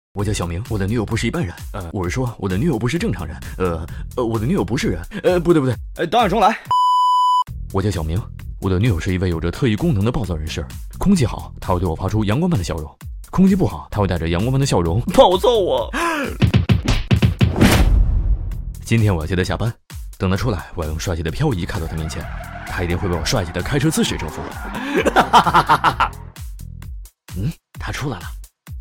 我叫小明，我的女友不是一般人。我是说，我的女友不是正常人。我的女友不是人。不对。 导演重来。 我叫小明，我的女友是一位有着特异功能的暴躁人士。空气好，她会对我发出阳光般的笑容；空气不好，她会带着阳光般的笑容暴揍我。 今天我要接她下班，等她出来，我要用帅气的漂移开到她面前，她一定会被我帅气的开车姿势征服。她出来了。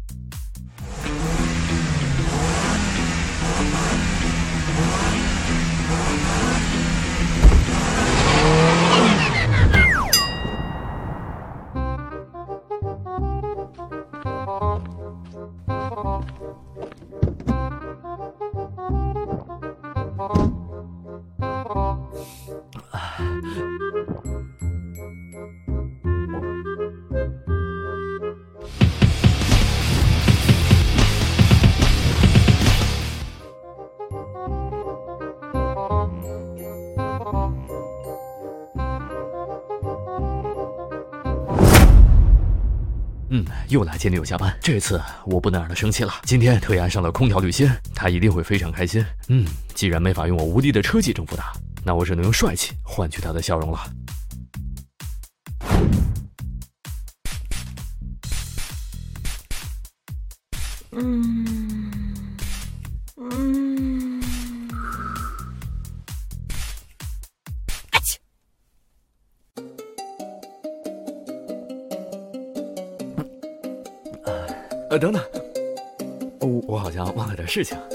又来接女友下班，这次我不能让她生气了。今天特意安上了空调滤芯，她一定会非常开心。既然没法用我无敌的车技征服她，那我只能用帅气换取她的笑容了。等等，我好像忘了点事情。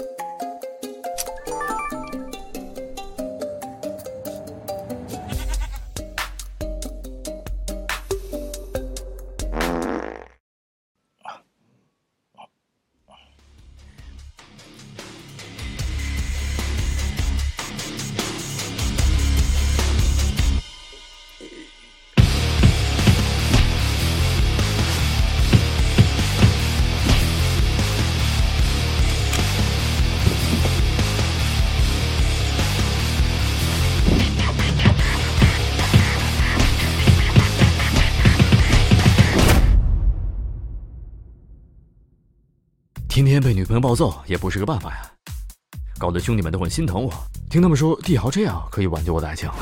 天天被女朋友暴揍也不是个办法呀，搞得兄弟们都很心疼我。听他们说帝豪这样可以挽救我的爱情。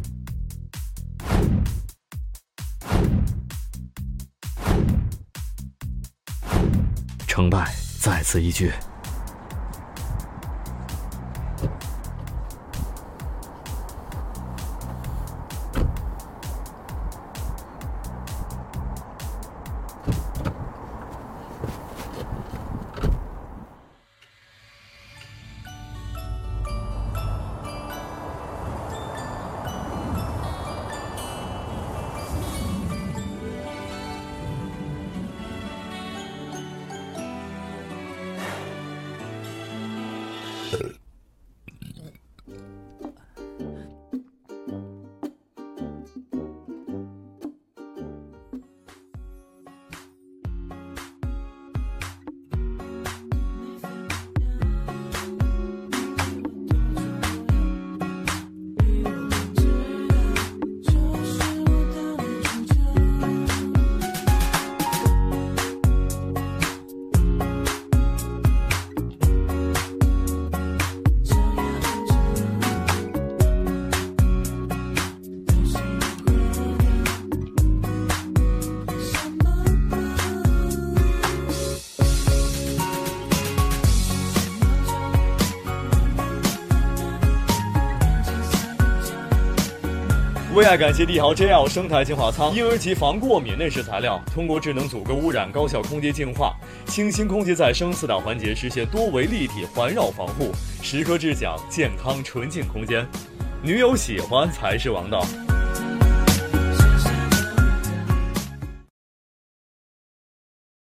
成败在此一举。 为爱感谢帝豪 JL 生态净化仓，婴儿及防过敏内饰材料，通过智能阻隔污染、高效空气净化、清新空气再生4大环节，实现多维立体环绕防护，时刻智享健康纯净空间。女友喜欢才是王道。